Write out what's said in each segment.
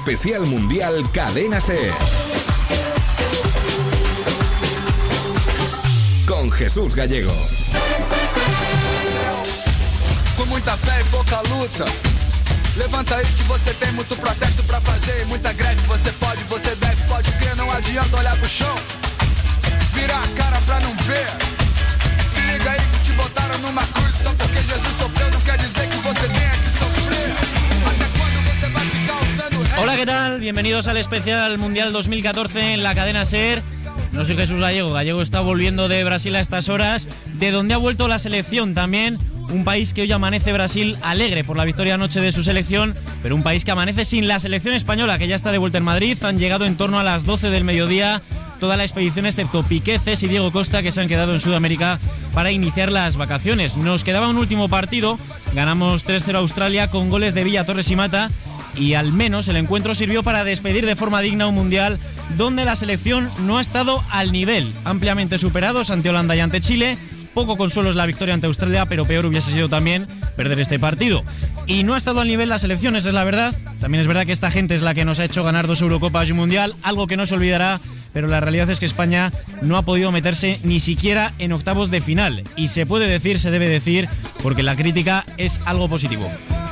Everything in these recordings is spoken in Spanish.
Especial Mundial Cadena SER. Con Jesús Gallego. Com muita fé e pouca luta. Levanta aí que você tem muito protesto pra fazer e muita greve. Você pode, você deve, pode crer, não adianta olhar pro chão. Virar a cara pra não ver. Se liga aí que te botaram numa cruz. Só porque Jesus sofreu não quer dizer que você tenha que sofrer. Até quando você vai ficar usando... Hola, ¿qué tal? Bienvenidos al especial Mundial 2014 en la cadena SER. No soy Jesús Gallego. Gallego está volviendo de Brasil a estas horas, de donde ha vuelto la selección también. Un país que hoy amanece Brasil alegre por la victoria anoche de su selección, pero un país que amanece sin la selección española, que ya está de vuelta en Madrid. Han llegado en torno a las 12 del mediodía toda la expedición excepto Piqué, Cés y Diego Costa, que se han quedado en Sudamérica para iniciar las vacaciones. Nos quedaba un último partido, ganamos 3-0 a Australia con goles de Villa, Torres y Mata, y al menos el encuentro sirvió para despedir de forma digna un mundial donde la selección no ha estado al nivel, ampliamente superados ante Holanda y ante Chile. Poco consuelo es la victoria ante Australia, pero peor hubiese sido también perder este partido. Y no ha estado al nivel las selecciones, es la verdad. También es verdad que esta gente es la que nos ha hecho ganar 2 Eurocopas y un Mundial, algo que no se olvidará, pero la realidad es que España no ha podido meterse ni siquiera en octavos de final. Y se puede decir, se debe decir, porque la crítica es algo positivo.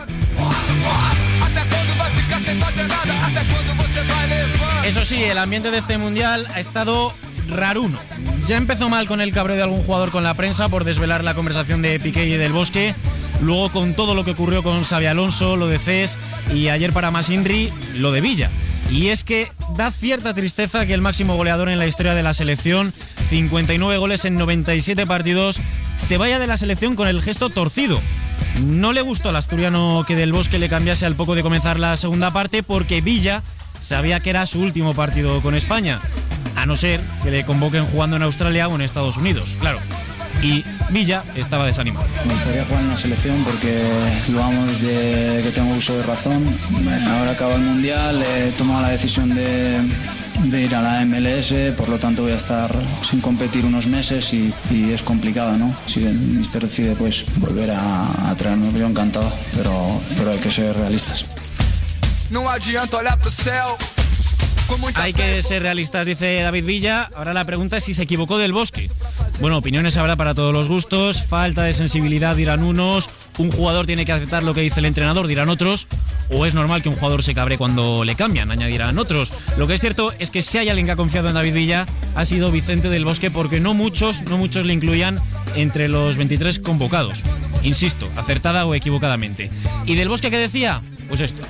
Eso sí, el ambiente de este Mundial ha estado raruno. Ya empezó mal con el cabreo de algún jugador con la prensa por desvelar la conversación de Piqué y del Bosque, luego con todo lo que ocurrió con Xabi Alonso, lo de Cés y ayer para Masinri, lo de Villa. Y es que da cierta tristeza que el máximo goleador en la historia de la selección, 59 goles en 97 partidos, se vaya de la selección con el gesto torcido. No le gustó al asturiano que del Bosque le cambiase al poco de comenzar la segunda parte, porque Villa sabía que era su último partido con España, a no ser que le convoquen jugando en Australia o en Estados Unidos, claro. Y Villa estaba desanimado. Me gustaría jugar en la selección porque lo amo desde que tengo uso de razón. Ahora acaba el Mundial, he tomado la decisión de ir a la MLS, por lo tanto voy a estar sin competir unos meses y es complicado, ¿no? Si el míster decide pues volver a traerme, yo encantado, pero hay que ser realistas. No adianta olhar pro céu. Hay que ser realistas, dice David Villa. Ahora la pregunta es si se equivocó del Bosque. Bueno, opiniones habrá para todos los gustos. Falta de sensibilidad, dirán unos. Un jugador tiene que aceptar lo que dice el entrenador, dirán otros. O es normal que un jugador se cabre cuando le cambian, añadirán otros. Lo que es cierto es que si hay alguien que ha confiado en David Villa, ha sido Vicente del Bosque, porque no muchos le incluían entre los 23 convocados. Insisto, acertada o equivocadamente. ¿Y del Bosque qué decía? Pues esto.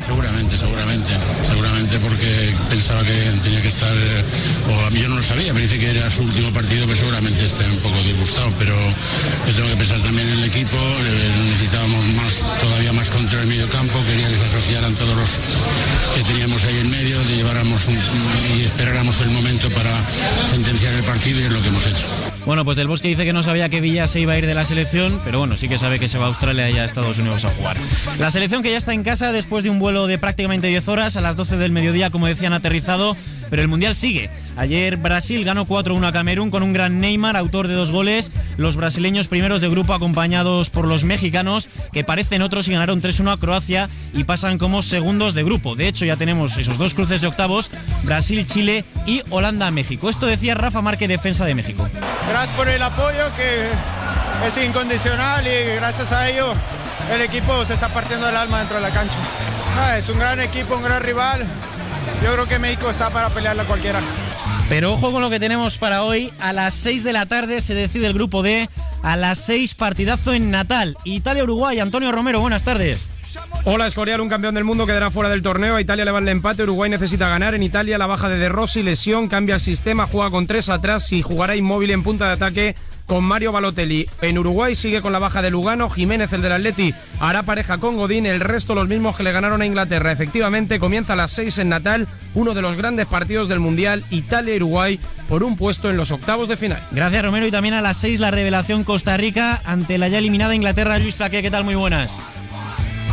Seguramente porque pensaba que tenía que estar, o a mí yo no lo sabía, me dice que era su último partido, pero seguramente esté un poco disgustado, pero yo tengo que pensar también en el equipo, necesitábamos todavía más control en el medio campo, quería que se asociaran todos los que teníamos ahí en medio, de lleváramos y esperáramos el momento para sentenciar el partido, y es lo que hemos hecho. Bueno, pues del Bosque dice que no sabía que Villa se iba a ir de la selección, pero bueno, sí que sabe que se va a Australia y a Estados Unidos a jugar. La selección que ya está en casa después de un vuelo de prácticamente 10 horas, a las 12 del mediodía, como decían, aterrizado, pero el Mundial sigue. Ayer Brasil ganó 4-1 a Camerún con un gran Neymar, autor de 2 goles. Los brasileños primeros de grupo, acompañados por los mexicanos, que parecen otros, y ganaron 3-1 a Croacia y pasan como segundos de grupo. De hecho, ya tenemos esos 2 cruces de octavos, Brasil-Chile y Holanda-México. Esto decía Rafa Márquez, defensa de México. Gracias por el apoyo, que es incondicional, y gracias a ello el equipo se está partiendo el alma dentro de la cancha. Es un gran equipo, un gran rival. Yo creo que México está para pelearla a cualquiera. Pero ojo con lo que tenemos para hoy. A las 6 de la tarde se decide el grupo D. A las 6, partidazo en Natal. Italia-Uruguay. Antonio Romero, buenas tardes. Hola, Escorial, un campeón del mundo quedará fuera del torneo. A Italia le va el empate, Uruguay necesita ganar. En Italia la baja de Rossi, lesión, cambia el sistema, juega con 3 atrás y jugará inmóvil en punta de ataque con Mario Balotelli. En Uruguay sigue con la baja de Lugano, Jiménez, el del Atleti, hará pareja con Godín, el resto los mismos que le ganaron a Inglaterra. Efectivamente, comienza a las 6 en Natal, uno de los grandes partidos del Mundial, Italia-Uruguay, por un puesto en los octavos de final. Gracias, Romero. Y también a las 6 la revelación Costa Rica ante la ya eliminada Inglaterra. Luis Flaqué, ¿qué tal? Muy buenas.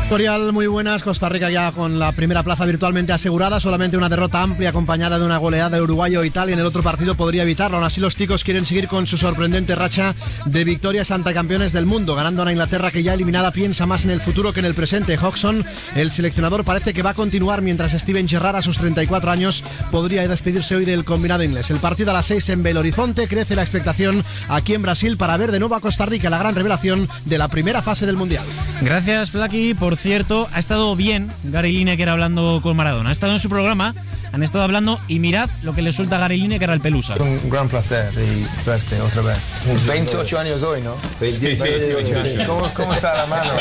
Escorial, muy buenas. Costa Rica ya con la primera plaza virtualmente asegurada, solamente una derrota amplia acompañada de una goleada de Uruguay o Italia en el otro partido podría evitarlo. Aún así los ticos quieren seguir con su sorprendente racha de victorias ante campeones del mundo, ganando a una Inglaterra que ya eliminada piensa más en el futuro que en el presente. Hodgson, el seleccionador, parece que va a continuar, mientras Steven Gerrard a sus 34 años podría despedirse hoy del combinado inglés. El partido a las 6 en Belo Horizonte. Crece la expectación aquí en Brasil para ver de nuevo a Costa Rica, la gran revelación de la primera fase del Mundial. Gracias, Flaky. Por cierto, ha estado bien Gary Lineker hablando con Maradona. Ha estado en su programa, han estado hablando y mirad lo que le suelta a Gary Lineker al Pelusa. Un gran placer de verte otra vez. 28 años hoy, ¿no? 28 años. ¿Cómo está la mano?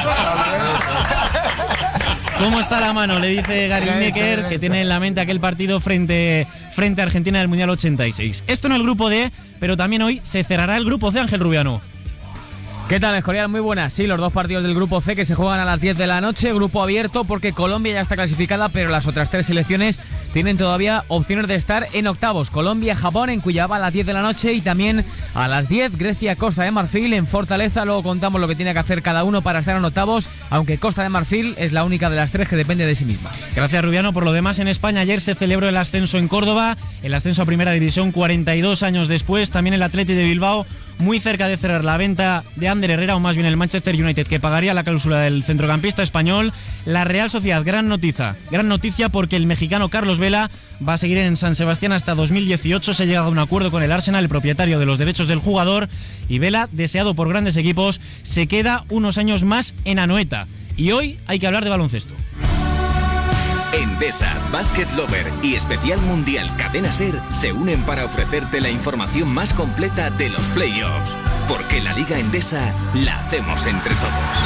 ¿Cómo está la mano? Le dice Gary Lineker, que tiene en la mente aquel partido frente a Argentina del Mundial 86. Esto en el grupo D, pero también hoy se cerrará el grupo C, Ángel Rubiano. ¿Qué tal, Escorial? Muy buenas. Sí, los dos partidos del grupo C que se juegan a las 10 de la noche, grupo abierto porque Colombia ya está clasificada, pero las otras tres selecciones tienen todavía opciones de estar en octavos. Colombia, Japón en Cuiabá a las 10 de la noche y también a las 10 Grecia, Costa de Marfil en Fortaleza. Luego contamos lo que tiene que hacer cada uno para estar en octavos, aunque Costa de Marfil es la única de las tres que depende de sí misma. Gracias, Rubiano. Por lo demás, en España ayer se celebró el ascenso en Córdoba, el ascenso a Primera División 42 años después. También el Athletic de Bilbao muy cerca de cerrar la venta de Ander Herrera, o más bien el Manchester United, que pagaría la cláusula del centrocampista español. La Real Sociedad, gran noticia porque el mexicano Carlos Vela va a seguir en San Sebastián hasta 2018. Se ha llegado a un acuerdo con el Arsenal, el propietario de los derechos del jugador, y Vela, deseado por grandes equipos, se queda unos años más en Anoeta. Y hoy hay que hablar de baloncesto. Endesa, Basket Lover y Especial Mundial Cadena SER se unen para ofrecerte la información más completa de los playoffs, porque la Liga Endesa la hacemos entre todos.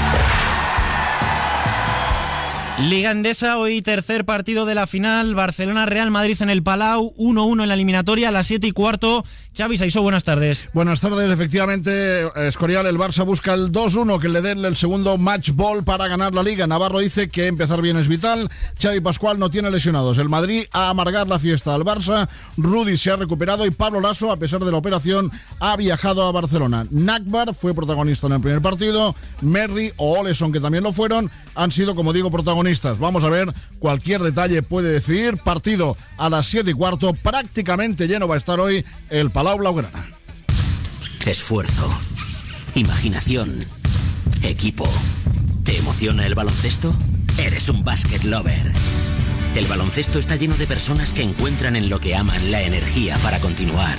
Liga Endesa, hoy tercer partido de la final, Barcelona-Real Madrid en el Palau, 1-1 en la eliminatoria a las 7:15. Xavi Saisó, buenas tardes. Buenas tardes, efectivamente, Escorial, el Barça busca el 2-1, que le den el segundo match ball para ganar la Liga. Navarro dice que empezar bien es vital. Xavi Pascual no tiene lesionados. El Madrid a amargar la fiesta al Barça. Rudy se ha recuperado y Pablo Laso, a pesar de la operación, ha viajado a Barcelona. Nakbar fue protagonista en el primer partido. Merry o Oleson, que también lo fueron, han sido, como digo, protagonistas. Vamos a ver, cualquier detalle puede decidir. Partido a las 7:15, prácticamente lleno va a estar hoy el Palau Blaugrana. Esfuerzo, imaginación, equipo. ¿Te emociona el baloncesto? Eres un basket lover. El baloncesto está lleno de personas que encuentran en lo que aman la energía para continuar.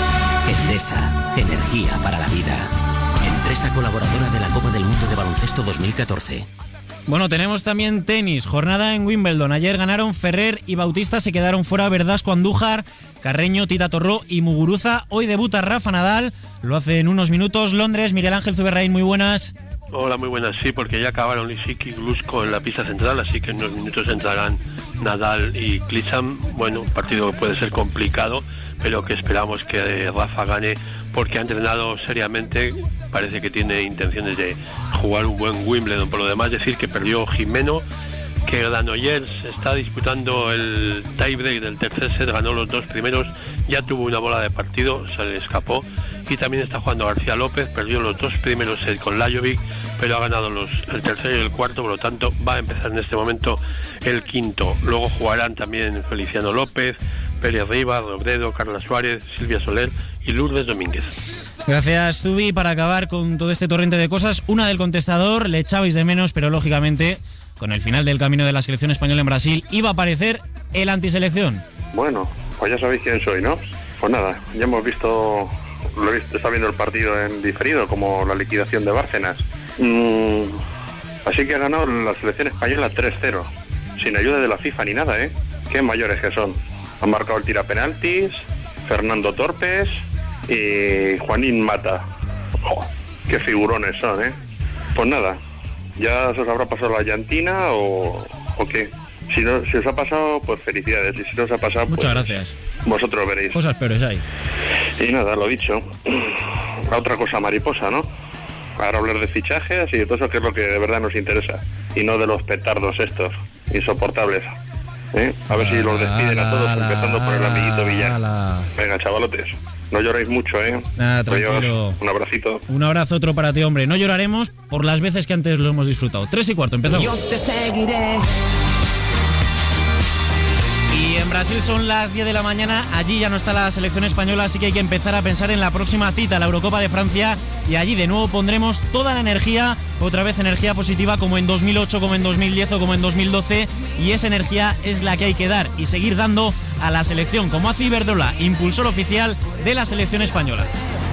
Endesa, energía para la vida. Empresa colaboradora de la Copa del Mundo de Baloncesto 2014. Bueno, tenemos también tenis, jornada en Wimbledon. Ayer ganaron Ferrer y Bautista, se quedaron fuera Verdasco, Andújar, Carreño, Tita Torró y Muguruza. Hoy debuta Rafa Nadal, lo hace en unos minutos. Londres, Miguel Ángel Zuberraín, muy buenas. Hola, muy buenas, sí, porque ya acabaron Lisicki y Glusko en la pista central, así que en unos minutos entrarán Nadal y Klitschko. Bueno, un partido que puede ser complicado, pero que esperamos que Rafa gane, porque ha entrenado seriamente, parece que tiene intenciones de jugar un buen Wimbledon. Por lo demás, decir que perdió Jimeno, que Granollers está disputando el tiebreak del tercer set, ganó los dos primeros, ya tuvo una bola de partido, se le escapó, y también está jugando García López, perdió los dos primeros sets con Lajovic, pero ha ganado el tercero y el cuarto, por lo tanto va a empezar en este momento el quinto. Luego jugarán también Feliciano López, Pérez Rivas, Robredo, Carla Suárez, Silvia Soler y Lourdes Domínguez. Gracias, Zubi. Para acabar con todo este torrente de cosas, una del contestador, le echabais de menos, pero lógicamente con el final del camino de la selección española en Brasil iba a aparecer el antiselección. Bueno, pues ya sabéis quién soy, ¿no? Pues nada, ya hemos visto, está viendo el partido en diferido, como la liquidación de Bárcenas. Así que ha ganado la selección española 3-0, sin ayuda de la FIFA ni nada, ¿eh? Qué mayores que son. Han marcado el tirapenaltis, Fernando Torpes y Juanín Mata. ¡Oh, qué figurones son, eh! Pues nada, ya se os habrá pasado la llantina o qué. Si os ha pasado, pues felicidades. Y si no os ha pasado, muchas pues gracias. Vosotros veréis. Cosas peores hay. Y nada, lo dicho. La otra cosa mariposa, ¿no? Ahora hablar de fichajes y de todo eso, que es lo que de verdad nos interesa. Y no de los petardos estos, insoportables. A ver si los despiden a todos, empezando por el amiguito Villar. Venga, chavalotes. No lloréis mucho, Nada, tranquilo. Adiós. Un abracito. Un abrazo otro para ti, hombre. No lloraremos por las veces que antes lo hemos disfrutado. 3:15, empezamos. Yo te seguiré. Y en Brasil son las 10 de la mañana, allí ya no está la selección española, así que hay que empezar a pensar en la próxima cita, la Eurocopa de Francia, y allí de nuevo pondremos toda la energía, otra vez energía positiva como en 2008, como en 2010 o como en 2012, y esa energía es la que hay que dar y seguir dando a la selección, como hace Iberdrola, impulsor oficial de la selección española.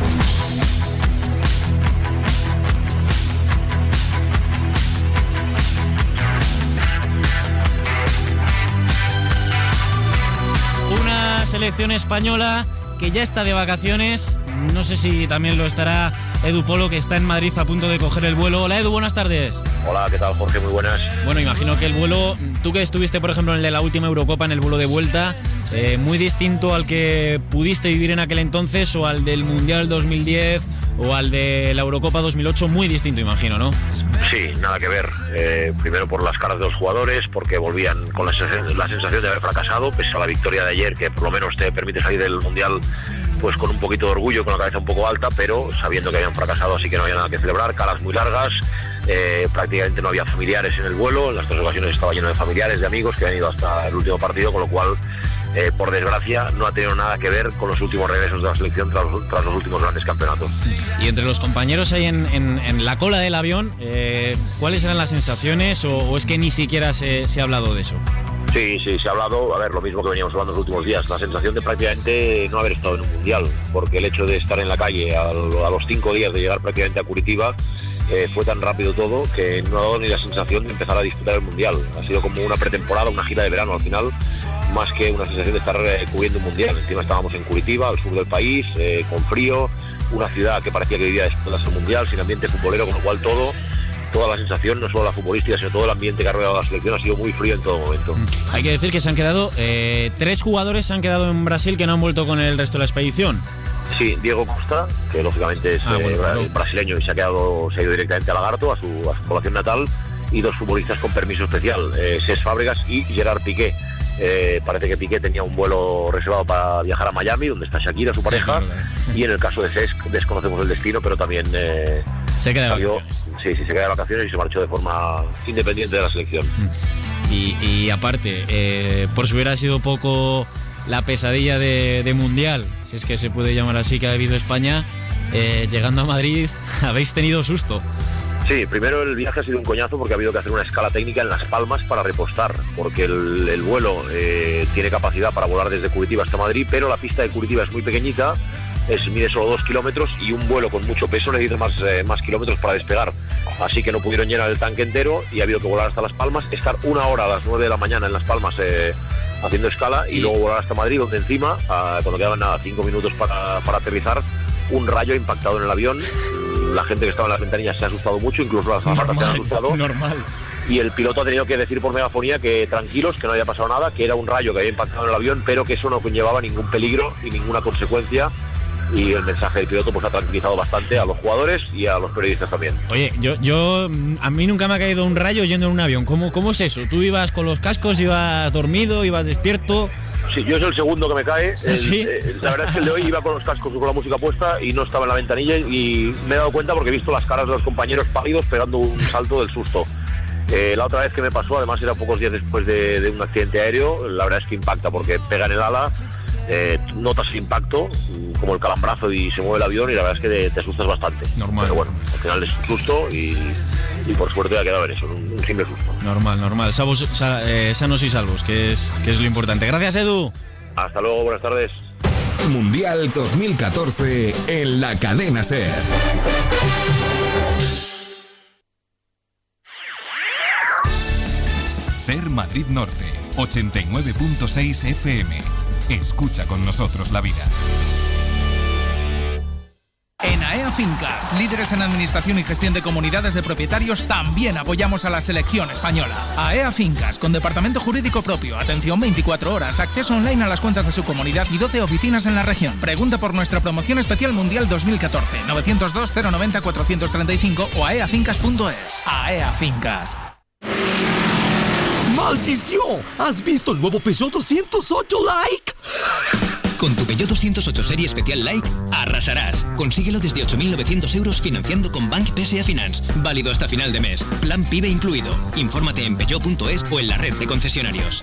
Selección española que ya está de vacaciones, no sé si también lo estará Edu Polo, que está en Madrid a punto de coger el vuelo. Hola Edu, buenas tardes. Hola, ¿qué tal Jorge? Muy buenas. Bueno, imagino que el vuelo, tú que estuviste por ejemplo en el de la última Eurocopa, en el vuelo de vuelta, muy distinto al que pudiste vivir en aquel entonces o al del Mundial 2010 o al de la Eurocopa 2008, muy distinto imagino, ¿no? Sí, nada que ver. Primero por las caras de los jugadores, porque volvían con la sensación de haber fracasado, pese a la victoria de ayer, que por lo menos te permite salir del Mundial pues con un poquito de orgullo, con la cabeza un poco alta, pero sabiendo que habían fracasado, así que no había nada que celebrar. Caras muy largas, prácticamente no había familiares en el vuelo, en las 3 ocasiones estaba lleno de familiares, de amigos que habían ido hasta el último partido, con lo cual por desgracia no ha tenido nada que ver con los últimos regresos de la selección tras los últimos grandes campeonatos. Y entre los compañeros ahí en la cola del avión, ¿cuáles eran las sensaciones o es que ni siquiera se ha hablado de eso? Sí, se ha hablado, a ver, lo mismo que veníamos hablando los últimos días, la sensación de prácticamente no haber estado en un mundial, porque el hecho de estar en la calle a los 5 días de llegar prácticamente a Curitiba, fue tan rápido todo que no ha dado ni la sensación de empezar a disfrutar el mundial. Ha sido como una pretemporada, una gira de verano al final, más que una sensación de estar cubriendo un mundial. Encima estábamos en Curitiba, al sur del país, con frío, una ciudad que parecía que vivía después del mundial, sin ambiente futbolero, con lo cual toda la sensación, no solo la futbolística, sino todo el ambiente que ha rodeado a la selección ha sido muy frío en todo momento. Hay que decir que se han quedado 3 jugadores se han quedado en Brasil que no han vuelto con el resto de la expedición. Sí, Diego Costa, que lógicamente es brasileño y se ha ido directamente a Lagarto, a su población natal, y 2 futbolistas con permiso especial, Cesc Fábregas y Gerard Piqué. Parece que Piqué tenía un vuelo reservado para viajar a Miami, donde está Shakira, su pareja, y en el caso de Cesc desconocemos el destino, pero también se queda de vacaciones. Sí, se queda de vacaciones y se marchó de forma independiente de la selección. Y aparte, por si hubiera sido poco la pesadilla de Mundial, si es que se puede llamar así, que ha vivido España, llegando a Madrid habéis tenido susto. Sí, primero el viaje ha sido un coñazo porque ha habido que hacer una escala técnica en Las Palmas para repostar, porque el vuelo tiene capacidad para volar desde Curitiba hasta Madrid, pero la pista de Curitiba es muy pequeñita, mide solo 2 kilómetros y un vuelo con mucho peso necesita más kilómetros para despegar, así que no pudieron llenar el tanque entero y ha habido que volar hasta Las Palmas, estar 1 hora a las 9 de la mañana en Las Palmas haciendo escala y luego volar hasta Madrid, donde encima, cuando quedaban 5 minutos para aterrizar, un rayo ha impactado en el avión. La gente que estaba en las ventanillas se ha asustado mucho, incluso las azafatas se han asustado. Normal. Y el piloto ha tenido que decir por megafonía que tranquilos, que no había pasado nada, que era un rayo que había impactado en el avión, pero que eso no conllevaba ningún peligro y ninguna consecuencia. Y el mensaje del piloto pues ha tranquilizado bastante a los jugadores y a los periodistas también. Oye, a mí nunca me ha caído un rayo yendo en un avión. ¿Cómo es eso? ¿Tú ibas con los cascos, ibas dormido, ibas despierto? Sí, yo es el segundo que me cae. ¿Sí? La verdad es que el de hoy iba con los cascos y con la música puesta y no estaba en la ventanilla y me he dado cuenta porque he visto las caras de los compañeros pálidos pegando un salto del susto. La otra vez que me pasó, además era pocos días después de un accidente aéreo, la verdad es que impacta porque pega en el ala, notas el impacto, como el calambrazo y se mueve el avión y la verdad es que te asustas bastante. Normal. Pero bueno, al final es un susto y por suerte ha quedado en eso, un simple susto. Normal. Sanos y salvos, que es lo importante. Gracias, Edu. Hasta luego, buenas tardes. Mundial 2014 en la cadena SER. SER Madrid Norte, 89.6 FM. Escucha con nosotros la vida. En AEA Fincas, líderes en administración y gestión de comunidades de propietarios, también apoyamos a la selección española. AEA Fincas, con departamento jurídico propio, atención 24 horas, acceso online a las cuentas de su comunidad y 12 oficinas en la región. Pregunta por nuestra promoción especial Mundial 2014, 902 090 435 o aeafincas.es. AEA Fincas. ¡Maldición! ¿Has visto el nuevo Peugeot 208 Like? Con tu Peugeot 208 Serie Especial Like, arrasarás. Consíguelo desde 8.900 euros financiando con Bank PSA Finance. Válido hasta final de mes. Plan PIBE incluido. Infórmate en peugeot.es o en la red de concesionarios.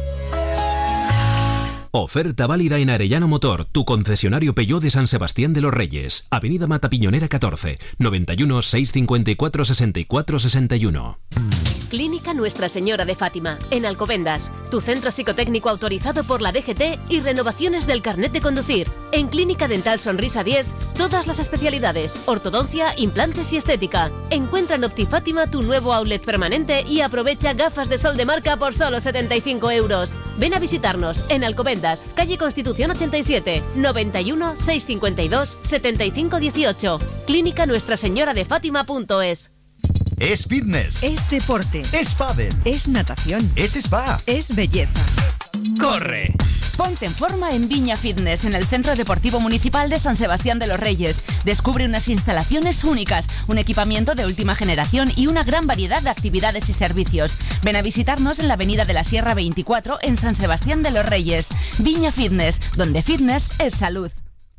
Oferta válida en Arellano Motor, tu concesionario Peugeot de San Sebastián de los Reyes. Avenida Matapiñonera 14, 91 654 64 61. Clínica Nuestra Señora de Fátima, en Alcobendas. Tu centro psicotécnico autorizado por la DGT y renovaciones del carnet de conducir. En Clínica Dental Sonrisa 10, todas las especialidades, ortodoncia, implantes y estética. Encuentra en Optifátima tu nuevo outlet permanente y aprovecha gafas de sol de marca por solo 75 euros. Ven a visitarnos en Alcobendas, calle Constitución 87, 91 652 75 18. Clínica Nuestra Señora de Fátima.es. Es fitness. Es deporte. Es pádel. Es natación. Es spa. Es belleza. ¡Corre! Ponte en forma en Viña Fitness, en el Centro Deportivo Municipal de San Sebastián de los Reyes. Descubre unas instalaciones únicas, un equipamiento de última generación y una gran variedad de actividades y servicios. Ven a visitarnos en la Avenida de la Sierra 24, en San Sebastián de los Reyes. Viña Fitness, donde fitness es salud.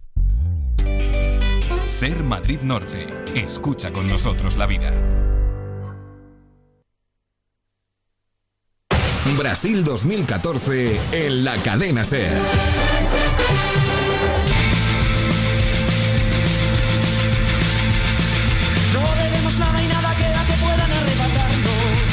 Ser Madrid Norte. Escucha con nosotros la vida. Brasil 2014 en la cadena SER. No debemos nada y nada queda que puedan arrebatarnos.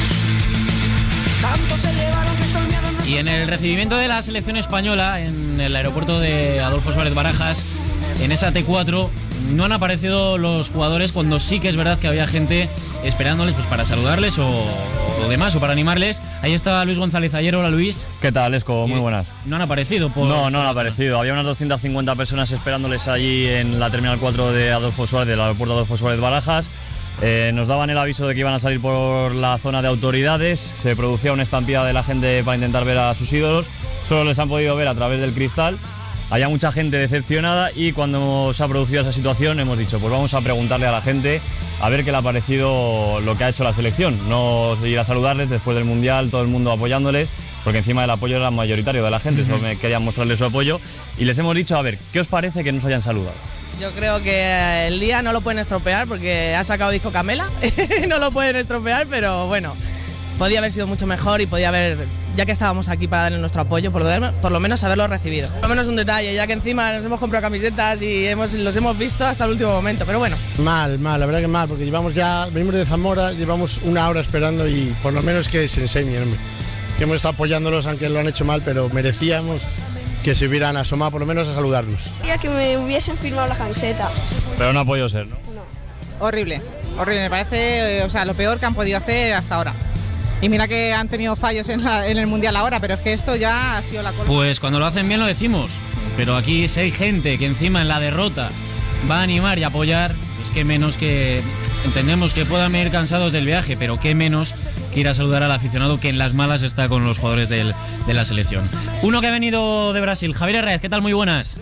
Tanto se llevaron que está el miedo. Y en el recibimiento de la selección española en el aeropuerto de Adolfo Suárez Barajas, en esa T4, no han aparecido los jugadores cuando sí que es verdad que había gente esperándoles pues para saludarles o demás, o para animarles. Ahí está Luis González Ayer. Hola, Luis. ¿Qué tal, Esco? Muy buenas. ¿No han aparecido? No han aparecido. Había unas 250 personas esperándoles allí en la Terminal 4 de Adolfo Suárez, del aeropuerto de Adolfo Suárez Barajas. Nos daban el aviso de que iban a salir por la zona de autoridades. Se producía una estampida de la gente para intentar ver a sus ídolos. Solo les han podido ver a través del cristal. Había mucha gente decepcionada y cuando se ha producido esa situación hemos dicho, pues vamos a preguntarle a la gente a ver qué le ha parecido lo que ha hecho la selección. No ir a saludarles después del Mundial, todo el mundo apoyándoles, porque encima el apoyo era mayoritario de la gente, solo me querían mostrarles su apoyo. Y les hemos dicho, a ver, ¿qué os parece que nos hayan saludado? Yo creo que el día no lo pueden estropear porque ha sacado disco Camela, no lo pueden estropear, pero bueno, podía haber sido mucho mejor y podía haber, ya que estábamos aquí para darle nuestro apoyo, por lo menos haberlo recibido. Por lo menos un detalle, ya que encima nos hemos comprado camisetas y los hemos visto hasta el último momento, pero bueno. Mal, la verdad que mal, porque venimos de Zamora, llevamos una hora esperando y por lo menos que se enseñen, hombre. Que hemos estado apoyándolos aunque lo han hecho mal, pero merecíamos que se hubieran asomado por lo menos a saludarnos. Quería que me hubiesen firmado la camiseta. Pero no ha podido ser, ¿no? Horrible, me parece, lo peor que han podido hacer hasta ahora. Y mira que han tenido fallos en el Mundial ahora, pero es que esto ya ha sido la cola. Pues cuando lo hacen bien lo decimos, pero aquí si hay gente que encima en la derrota va a animar y apoyar, pues qué menos que... Entendemos que puedan venir cansados del viaje, pero qué menos que ir a saludar al aficionado que en las malas está con los jugadores de la selección. Uno que ha venido de Brasil, Javier Herráez, ¿qué tal? Muy buenas.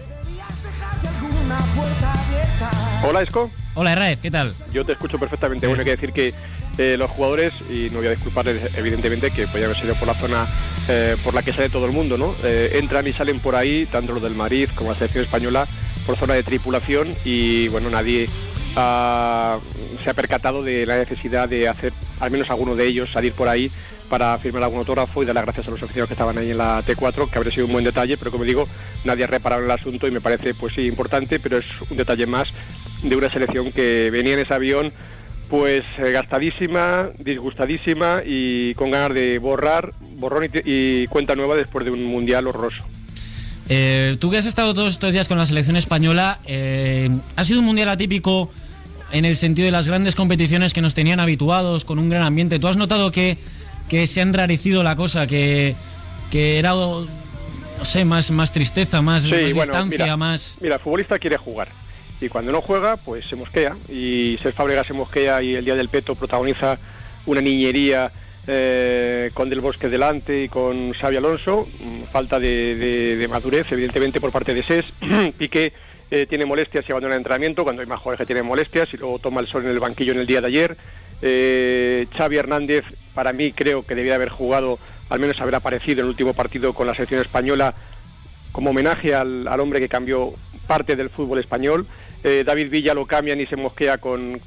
Hola, Esco. Hola, Herráez, ¿qué tal? Yo te escucho perfectamente. Bueno, hay que decir que los jugadores, y no voy a disculparles evidentemente, que podían haber sido por la zona por la que sale todo el mundo, ¿no? Entran y salen por ahí, tanto los del Madrid como la selección española, por zona de tripulación y, bueno, nadie se ha percatado de la necesidad de hacer, al menos alguno de ellos, salir por ahí para firmar algún autógrafo y dar las gracias a los aficionados que estaban ahí en la T4, que habría sido un buen detalle, pero como digo, nadie ha reparado en el asunto y me parece, pues sí, importante, pero es un detalle más de una selección que venía en ese avión pues gastadísima, disgustadísima y con ganas de borrón y cuenta nueva después de un mundial horroroso. Tú que has estado todos estos días con la selección española, ha sido un mundial atípico en el sentido de las grandes competiciones que nos tenían habituados, con un gran ambiente. ¿Tú has notado que se ha enrarecido la cosa, que era, no sé, más tristeza, más distancia, más... Mira, el futbolista quiere jugar y cuando no juega, pues se mosquea, y Cesc Fábregas se mosquea y el día del Peto protagoniza una niñería con Del Bosque delante y con Xabi Alonso, falta de madurez evidentemente por parte de Cesc. Piqué tiene molestias y abandona el entrenamiento cuando hay más jugadores que tienen molestias y luego toma el sol en el banquillo en el día de ayer. Xavi Hernández, para mí creo que debía haber jugado, al menos haber aparecido en el último partido con la selección española como homenaje al hombre que cambió parte del fútbol español. David Villa lo cambian y se mosquea con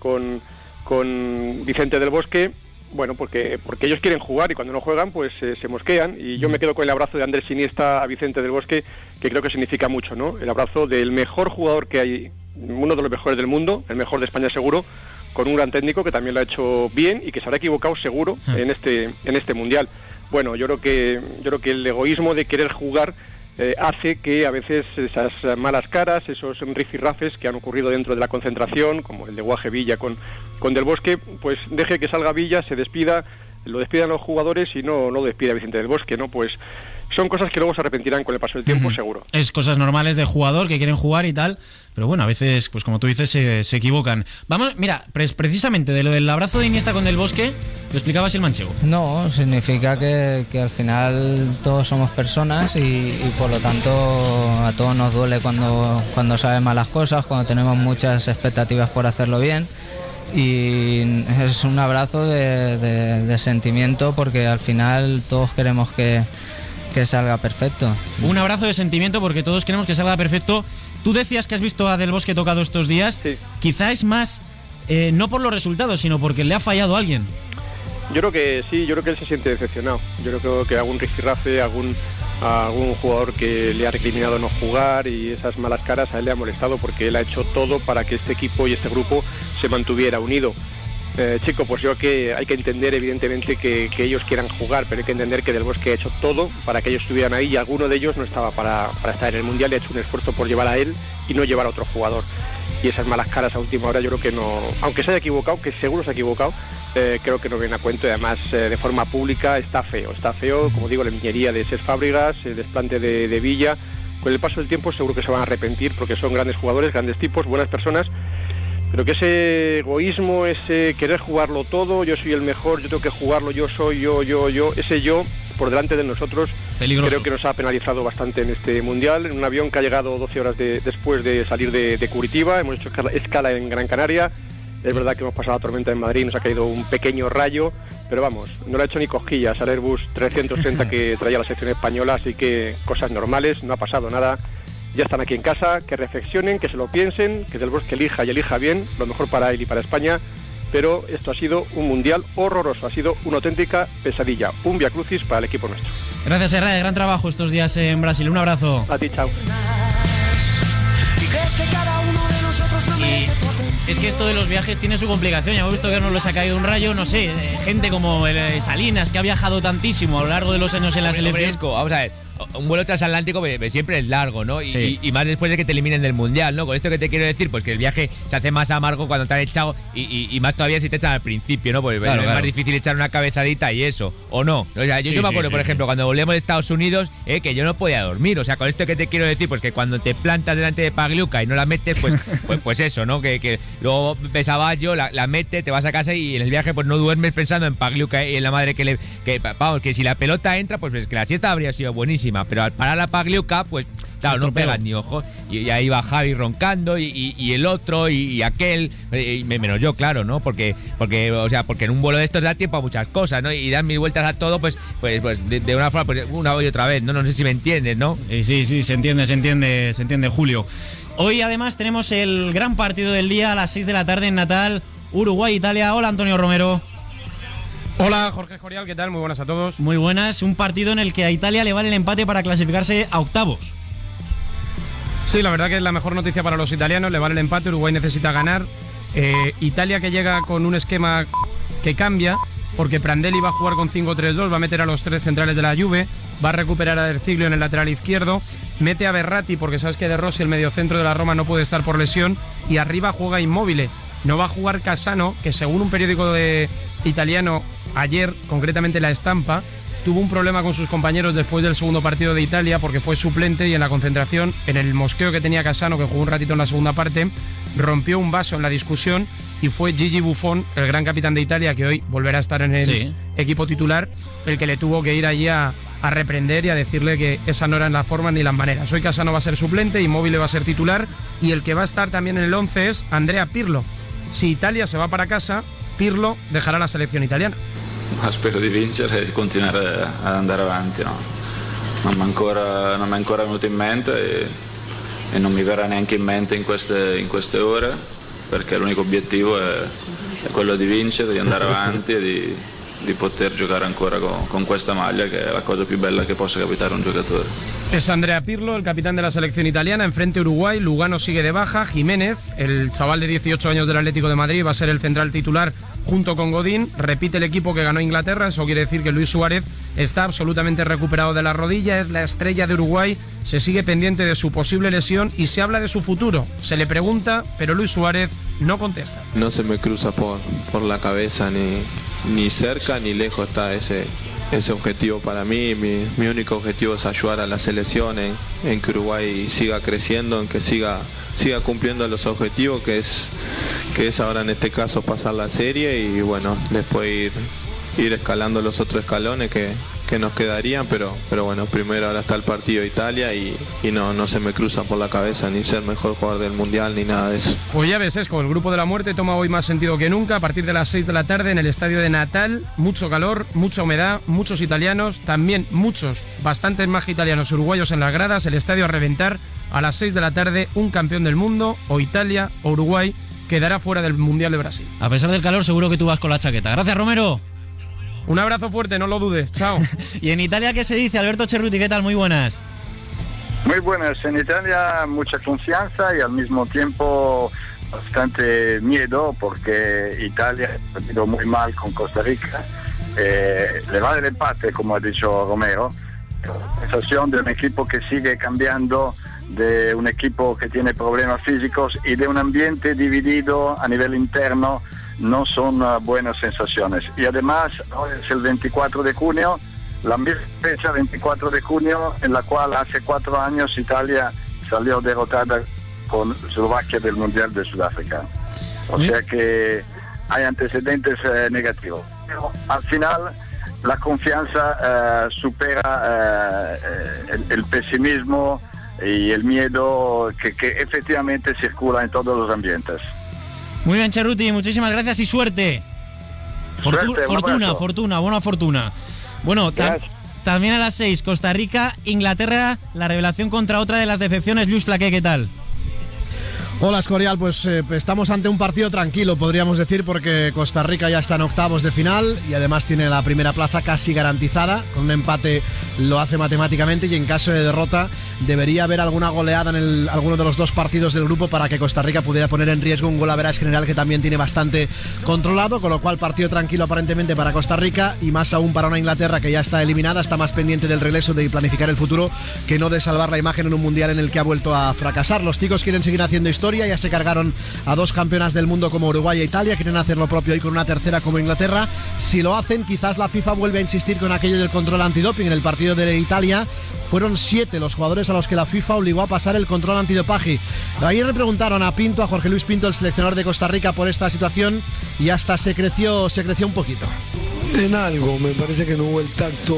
Vicente del Bosque. Bueno, porque ellos quieren jugar y cuando no juegan pues se mosquean, y yo me quedo con el abrazo de Andrés Iniesta a Vicente del Bosque, que creo que significa mucho, ¿no? El abrazo del mejor jugador que hay, uno de los mejores del mundo, el mejor de España seguro, con un gran técnico que también lo ha hecho bien y que se habrá equivocado seguro en este mundial. Bueno, yo creo que el egoísmo de querer jugar hace que a veces esas malas caras, esos rifirrafes que han ocurrido dentro de la concentración, como el de Guaje Villa con Del Bosque, pues deje que salga Villa, se despida, lo despidan los jugadores y no lo despida Vicente del Bosque, ¿no? Pues son cosas que luego se arrepentirán con el paso del tiempo, seguro. Es cosas normales de jugador que quieren jugar y tal, pero bueno, a veces, pues como tú dices, se equivocan. Vamos, mira, precisamente de lo del abrazo de Iniesta con Del Bosque, lo explicaba así el manchego. No, significa que al final todos somos personas y por lo tanto a todos nos duele cuando salen malas cosas, cuando tenemos muchas expectativas por hacerlo bien. Y es un abrazo de sentimiento, porque al final todos queremos que salga perfecto. Un abrazo de sentimiento porque todos queremos que salga perfecto. Tú decías que has visto a Del Bosque tocado estos días. Sí. Quizá es más, no por los resultados, sino porque le ha fallado a alguien. Yo creo que sí, yo creo que él se siente decepcionado. Yo creo que algún rifirrafe, algún jugador que le ha recriminado no jugar y esas malas caras a él le ha molestado, porque él ha hecho todo para que este equipo y este grupo se mantuviera unido. Chico, pues yo que hay que entender evidentemente que ellos quieran jugar, pero hay que entender que Del Bosque ha hecho todo para que ellos estuvieran ahí, y alguno de ellos no estaba para estar en el Mundial, y ha hecho un esfuerzo por llevar a él y no llevar a otro jugador. Y esas malas caras a última hora yo creo que no, aunque se haya equivocado, que seguro se ha equivocado, creo que no viene a cuento, y además de forma pública está feo, como digo, la niñería de Cesc Fábregas, el desplante de Villa. Con el paso del tiempo seguro que se van a arrepentir, porque son grandes jugadores, grandes tipos, buenas personas, pero que ese egoísmo, ese querer jugarlo todo, yo soy el mejor, yo tengo que jugarlo, yo soy yo, ese yo por delante de nosotros, peligroso. Creo que nos ha penalizado bastante en este Mundial. En un avión que ha llegado 12 horas después de salir de Curitiba, hemos hecho escala en Gran Canaria. Es verdad que hemos pasado la tormenta en Madrid, nos ha caído un pequeño rayo, pero vamos, no le ha hecho ni cosquillas al Airbus 330 que traía la selección española, así que cosas normales, no ha pasado nada. Ya están aquí en casa, que reflexionen, que se lo piensen, que Del Bosque elija y elija bien, lo mejor para él y para España, pero esto ha sido un Mundial horroroso, ha sido una auténtica pesadilla, un viacrucis para el equipo nuestro. Gracias, Herrera, gran trabajo estos días en Brasil, un abrazo. A ti, chao. Y es que esto de los viajes tiene su complicación. Ya hemos visto que no les ha caído un rayo, no sé, gente como Salinas, que ha viajado tantísimo a lo largo de los años en la selección. Vamos a ver, un vuelo transatlántico siempre es largo, ¿no? Y más después de que te eliminen del Mundial, ¿no? Con esto que te quiero decir, pues que el viaje se hace más amargo cuando te han echado, y más todavía si te echan al principio, ¿no? Porque es más difícil echar una cabezadita y eso, ¿o no? O sea, yo me acuerdo, por ejemplo, cuando volvíamos de Estados Unidos, que yo no podía dormir. O sea, con esto que te quiero decir, pues que cuando te plantas delante de Pagliuca y no la metes, pues eso, ¿no? Que luego ves a Baggio, la metes, te vas a casa y en el viaje pues no duermes pensando en Pagliuca y en la madre vamos, que si la pelota entra, pues que la siesta habría sido buenísima, pero al parar la Pagliuca, pues claro, no pegan ni ojo. Y ahí va Javi roncando y el otro y aquel, menos yo, claro, ¿no? Porque en un vuelo de estos da tiempo a muchas cosas, ¿no? Y dan mil vueltas a todo, pues de una forma, pues una y otra vez, ¿no? No sé si me entiendes, ¿no? Sí, se entiende, Julio. Hoy además tenemos el gran partido del día a las 6 de la tarde en Natal, Uruguay-Italia. Hola, Antonio Romero. Hola, Jorge Escorial, ¿qué tal? Muy buenas a todos. Muy buenas, un partido en el que a Italia le vale el empate para clasificarse a octavos. Sí, la verdad que es la mejor noticia para los italianos, le vale el empate, Uruguay necesita ganar. Italia que llega con un esquema que cambia, porque Prandelli va a jugar con 5-3-2, va a meter a los tres centrales de la Juve, va a recuperar a Erciglio en el lateral izquierdo, mete a Verratti porque sabes que De Rossi, el mediocentro de la Roma, no puede estar por lesión, y arriba juega Immobile. No va a jugar Cassano, que según un periódico italiano ayer, concretamente La Estampa, tuvo un problema con sus compañeros después del segundo partido de Italia porque fue suplente, y en la concentración, en el mosqueo que tenía Cassano, que jugó un ratito en la segunda parte, rompió un vaso en la discusión y fue Gigi Buffon, el gran capitán de Italia, que hoy volverá a estar en el equipo titular, el que le tuvo que ir allí a reprender y a decirle que esa no eran las formas ni las maneras. Hoy Cassano va a ser suplente, Immobile va a ser titular, y el que va a estar también en el 11 es Andrea Pirlo. Si Italia se va para casa, Pirlo dejará la selección italiana. Spero di vincere e continuare ad andare avanti, no? non mi è ancora venuto in mente e non mi verrà neanche in mente in queste ore, perché l'unico obiettivo è quello di vincere, di andare avanti e di poter giocare ancora con questa maglia, que es la cosa più bella que possa capitare a un jugador. Es Andrea Pirlo, el capitán de la selección italiana, enfrente a Uruguay. Lugano sigue de baja. Jiménez, el chaval de 18 años del Atlético de Madrid, va a ser el central titular junto con Godín. Repite el equipo que ganó Inglaterra, eso quiere decir que Luis Suárez está absolutamente recuperado de la rodilla, es la estrella de Uruguay, se sigue pendiente de su posible lesión y se habla de su futuro. Se le pregunta, pero Luis Suárez no contesta. No se me cruza por la cabeza ni cerca ni lejos está ese objetivo para mí. Mi único objetivo es ayudar a la selección en que Uruguay siga creciendo, en que siga cumpliendo los objetivos, que es ahora en este caso pasar la serie y bueno, después ir escalando los otros escalones que nos quedarían, pero bueno, primero ahora está el partido de Italia y no se me cruza por la cabeza ni ser mejor jugador del Mundial ni nada de eso. Pues ya ves, Esco, el grupo de la muerte toma hoy más sentido que nunca. A partir de las 6 de la tarde en el estadio de Natal, mucho calor, mucha humedad, muchos italianos, también bastantes más italianos uruguayos en las gradas, el estadio a reventar. A las 6 de la tarde, un campeón del mundo, o Italia o Uruguay, quedará fuera del Mundial de Brasil. A pesar del calor, seguro que tú vas con la chaqueta. Gracias, Romero. Un abrazo fuerte, no lo dudes. Chao. ¿Y en Italia qué se dice? Alberto Cerruti, ¿qué tal? Muy buenas. Muy buenas. En Italia mucha confianza y al mismo tiempo bastante miedo porque Italia ha perdido muy mal con Costa Rica. Le vale el empate, como ha dicho Romero. La sensación de un equipo que sigue cambiando, de un equipo que tiene problemas físicos y de un ambiente dividido a nivel interno, no son buenas sensaciones. Y además, hoy es el 24 de junio, la misma fecha, 24 de junio, en la cual hace 4 años Italia salió derrotada con Eslovaquia del Mundial de Sudáfrica. O sea que hay antecedentes negativos. Pero al final, la confianza supera el pesimismo y el miedo que efectivamente circula en todos los ambientes. Muy bien, Cerruti, muchísimas gracias y suerte. Fortuna, buena fortuna. Bueno, también a las 6, Costa Rica, Inglaterra, la revelación contra otra de las decepciones. Luis Flaqué, ¿qué tal? Hola, Escorial, pues estamos ante un partido tranquilo, podríamos decir, porque Costa Rica ya está en octavos de final y además tiene la primera plaza casi garantizada. Con un empate lo hace matemáticamente y en caso de derrota debería haber alguna goleada en alguno de los dos partidos del grupo para que Costa Rica pudiera poner en riesgo un gol-average general que también tiene bastante controlado, con lo cual partido tranquilo aparentemente para Costa Rica y más aún para una Inglaterra que ya está eliminada, está más pendiente del regreso, de planificar el futuro, que no de salvar la imagen en un mundial en el que ha vuelto a fracasar. Los ticos quieren seguir haciendo historia. Ya se cargaron a 2 campeonas del mundo como Uruguay e Italia, quieren hacer lo propio hoy con una tercera como Inglaterra. Si lo hacen, quizás la FIFA vuelve a insistir con aquello del control antidoping. En el partido de Italia fueron 7 los jugadores a los que la FIFA obligó a pasar el control antidopaje. Ayer le preguntaron a Pinto, a Jorge Luis Pinto, el seleccionador de Costa Rica, por esta situación y hasta se creció un poquito. En algo, me parece que no hubo el tacto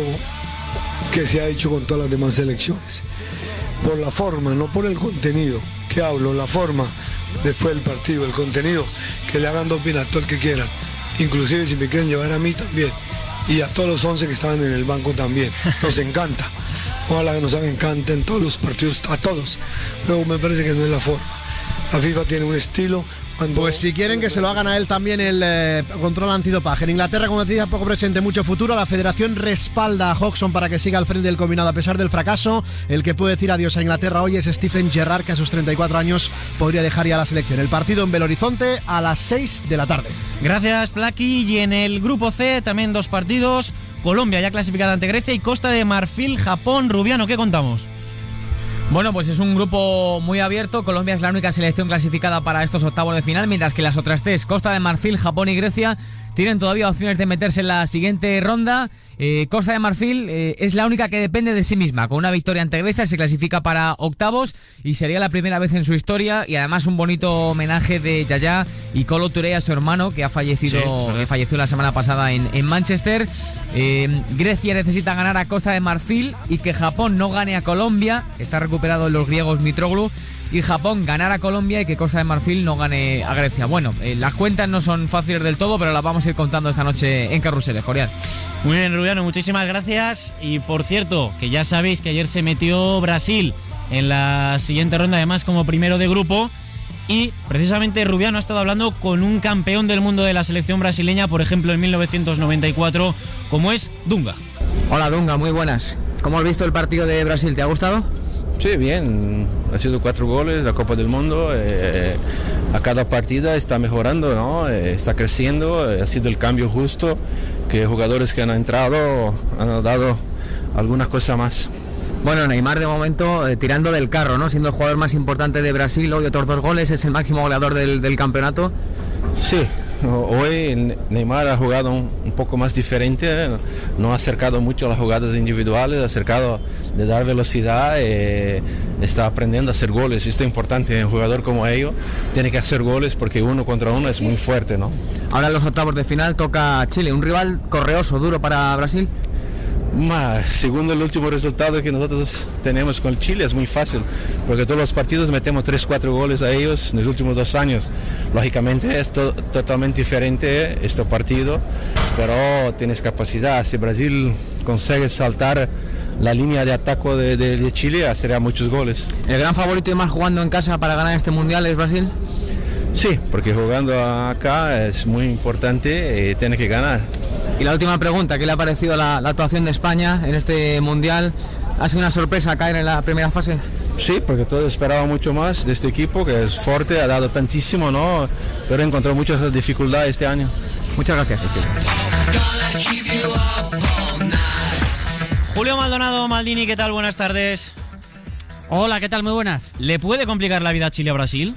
que se ha hecho con todas las demás selecciones. Por la forma, no por el contenido. ¿Qué hablo? La forma después del partido, el contenido, que le hagan doping a todo el que quieran. Inclusive si me quieren llevar a mí también. Y a todos los 11 que estaban en el banco también. Nos encanta. Ojalá que nos hagan encanta en todos los partidos, a todos. Pero me parece que no es la forma. La FIFA tiene un estilo. Pues si quieren que se lo hagan a él también el control antidopaje. En Inglaterra, como decía, poco presente, mucho futuro. La federación respalda a Hodgson para que siga al frente del combinado a pesar del fracaso. El que puede decir adiós a Inglaterra hoy es Stephen Gerrard, que a sus 34 años podría dejar ya la selección. El partido en Belo Horizonte a las 6 de la tarde. Gracias, Flaki. Y en el grupo C también 2 partidos. Colombia ya clasificada ante Grecia y Costa de Marfil, Japón. Rubiano, ¿qué contamos? Bueno, pues es un grupo muy abierto. Colombia es la única selección clasificada para estos octavos de final, mientras que las otras 3, Costa de Marfil, Japón y Grecia, tienen todavía opciones de meterse en la siguiente ronda. Costa de Marfil es la única que depende de sí misma. Con una victoria ante Grecia se clasifica para octavos y sería la primera vez en su historia, y además un bonito homenaje de Yaya y Kolo Touré a su hermano, que ha fallecido, que falleció la semana pasada en Manchester. Grecia necesita ganar a Costa de Marfil y que Japón no gane a Colombia. Está recuperado en los griegos Mitroglou. y Japón ganar a Colombia y que Costa de Marfil no gane a Grecia. Bueno, las cuentas no son fáciles del todo, pero las vamos a ir contando esta noche en Carruseles, Jorian. Muy bien, Rubiano, muchísimas gracias. Y por cierto, que ya sabéis que ayer se metió Brasil en la siguiente ronda, además como primero de grupo. Y precisamente Rubiano ha estado hablando con un campeón del mundo de la selección brasileña, por ejemplo en 1994, como es Dunga. Hola Dunga, muy buenas. ¿Cómo has visto el partido de Brasil? ¿Te ha gustado? Sí, bien. Ha sido 4 goles, la Copa del Mundo. A cada partida está mejorando, ¿no? Está creciendo. Ha sido el cambio justo, que jugadores que han entrado han dado alguna cosa más. Bueno, Neymar de momento tirando del carro, ¿no? Siendo el jugador más importante de Brasil, hoy otros 2 goles, es el máximo goleador del campeonato. Sí, hoy Neymar ha jugado un poco más diferente, no ha acercado mucho a las jugadas individuales, ha acercado de dar velocidad, está aprendiendo a hacer goles. Esto es importante, un jugador como ellos tiene que hacer goles porque 1 contra 1 es muy fuerte, ¿no? Ahora en los octavos de final toca Chile, un rival correoso, duro para Brasil. Según el último resultado que nosotros tenemos con Chile es muy fácil, porque todos los partidos metemos 3-4 goles a ellos en los últimos 2 años. Lógicamente es totalmente diferente este partido, pero tienes capacidad. Si Brasil consigue saltar la línea de ataque de Chile, hacerá muchos goles. ¿El gran favorito y más jugando en casa para ganar este mundial es Brasil? Sí, porque jugando acá es muy importante y tiene que ganar. Y la última pregunta, ¿qué le ha parecido la actuación de España en este mundial? ¿Ha sido una sorpresa caer en la primera fase? Sí, porque todos esperaban mucho más de este equipo, que es fuerte, ha dado tantísimo, ¿no? Pero encontró muchas dificultades este año. Muchas gracias. Julio Maldonado, Maldini, ¿qué tal? Buenas tardes. Hola, ¿qué tal? Muy buenas. ¿Le puede complicar la vida a Chile a Brasil?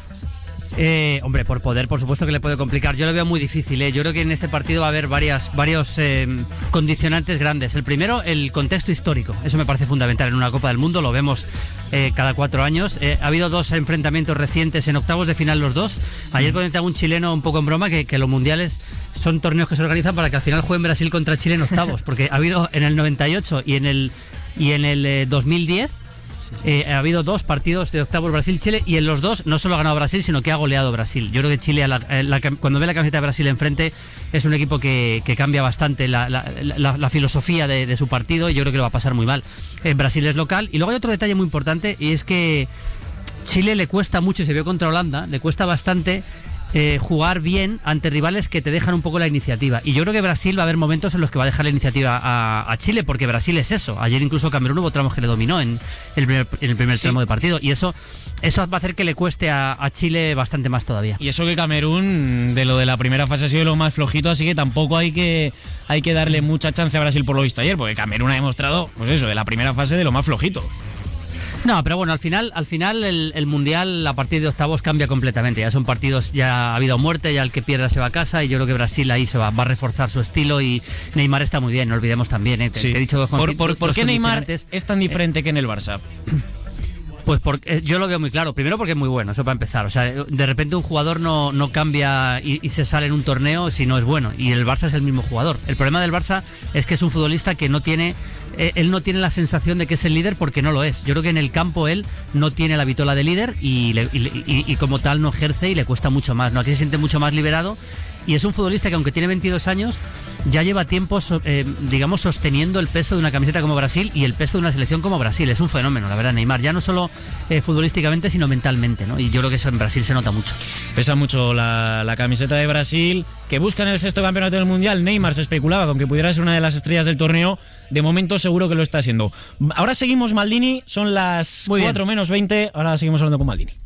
Hombre, por poder, por supuesto que le puede complicar. Yo lo veo muy difícil, Yo creo que en este partido va a haber varios condicionantes grandes. El primero, el contexto histórico. Eso me parece fundamental en una Copa del Mundo. Lo vemos cada 4 años. Ha habido 2 enfrentamientos recientes en octavos de final los 2. Ayer comentaba un chileno un poco en broma que los mundiales son torneos que se organizan para que al final jueguen Brasil contra Chile en octavos. Porque ha habido en el 98 y en el 2010... ha habido 2 partidos de octavos Brasil-Chile y en los 2 no solo ha ganado Brasil, sino que ha goleado Brasil. Yo creo que Chile, cuando ve la camiseta de Brasil enfrente, es un equipo que cambia bastante la filosofía de su partido, y yo creo que lo va a pasar muy mal. Brasil es local. Y luego hay otro detalle muy importante, y es que Chile le cuesta mucho, y se vio contra Holanda, le cuesta bastante jugar bien ante rivales que te dejan un poco la iniciativa. Y yo creo que Brasil va a haber momentos en los que va a dejar la iniciativa a Chile, porque Brasil es eso. Ayer incluso Camerún hubo tramos que le dominó en el primer tramo de partido, y eso va a hacer que le cueste a Chile bastante más todavía. Y eso que Camerún, de lo de la primera fase, ha sido lo más flojito, así que tampoco hay que darle mucha chance a Brasil por lo visto ayer, porque Camerún ha demostrado, pues eso, de la primera fase de lo más flojito. No, pero bueno, al final el Mundial a partir de octavos cambia completamente. Ya son partidos, ya ha habido muerte, ya el que pierda se va a casa, y yo creo que Brasil ahí va a reforzar su estilo, y Neymar está muy bien, no olvidemos también. Sí. Te he dicho ¿Por qué Neymar es tan diferente que en el Barça? Pues porque yo lo veo muy claro. Primero porque es muy bueno, eso para empezar. O sea, de repente un jugador no cambia y se sale en un torneo si no es bueno. Y el Barça es el mismo jugador. El problema del Barça es que es un futbolista que no tiene... él no tiene la sensación de que es el líder, porque no lo es. Yo creo que en el campo él no tiene la vitola de líder y como tal no ejerce, y le cuesta mucho más, ¿no? Aquí se siente mucho más liberado, y es un futbolista que, aunque tiene 22 años, ya lleva tiempo, digamos, sosteniendo el peso de una camiseta como Brasil y el peso de una selección como Brasil. Es un fenómeno, la verdad, Neymar, ya no solo futbolísticamente, sino mentalmente, ¿no? Y yo creo que eso en Brasil se nota mucho. Pesa mucho la camiseta de Brasil, que buscan el 6º campeonato del Mundial. Neymar se especulaba con que pudiera ser una de las estrellas del torneo. De momento seguro que lo está siendo. Ahora seguimos, Maldini, son las 4 menos 20, ahora seguimos hablando con Maldini.